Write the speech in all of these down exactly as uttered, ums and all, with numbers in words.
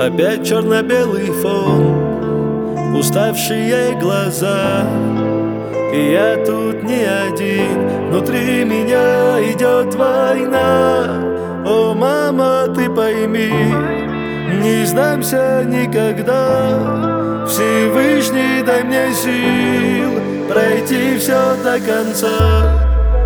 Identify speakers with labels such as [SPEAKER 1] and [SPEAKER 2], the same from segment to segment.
[SPEAKER 1] Опять черно-белый фон, уставшие глаза. И я тут не один, внутри меня идет война. О, мама, ты пойми, не сдамся никогда. Всевышний, дай мне сил пройти все до конца.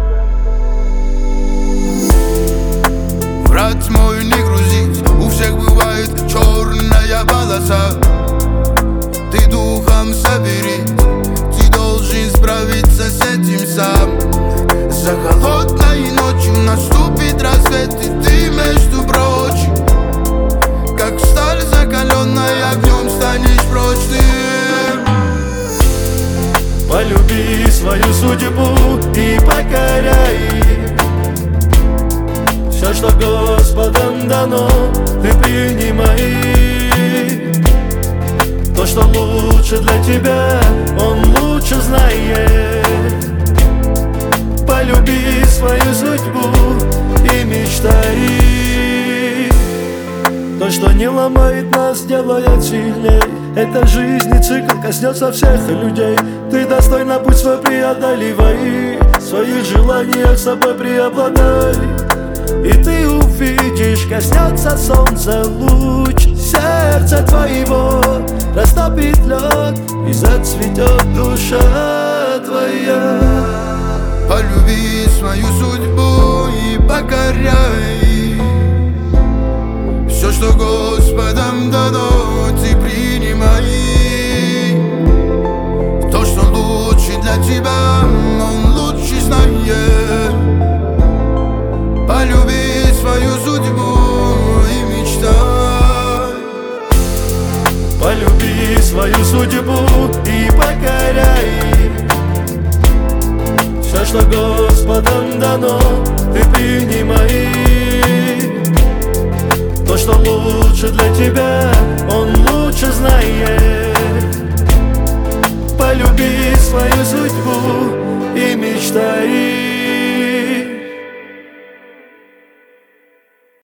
[SPEAKER 2] Брат мой, не грузись, у всех бывает черная полоса. Ты духом соберись, ты должен справиться с этим сам. За холодной ночью наступит рассвет, и ты, между прочим, как сталь закаленная огнем, станешь прочным.
[SPEAKER 1] Полюби свою судьбу и покоряй все, что Господом дано, ты принимай. То, что лучше для тебя, Он лучше знает. Полюби свою судьбу и мечтай. То, что не ломает нас, делает сильней. Эта жизнь и цикл коснется всех людей. Ты достойно путь свой преодоливай, в своих желаниях собой преобладай. И ты увидишь, коснется солнца луч сердца твоего, растопит лед и зацветет душа твоя.
[SPEAKER 2] Полюби свою судьбу и покоряй все, что Господом дано, ты принимай. То, что лучше для тебя, Он лучше знает. Полюби свою судьбу и мечтай.
[SPEAKER 1] Полюби свою судьбу и покоряй все, что Господом дано, ты принимай. То, что лучше для тебя, Он лучше знает.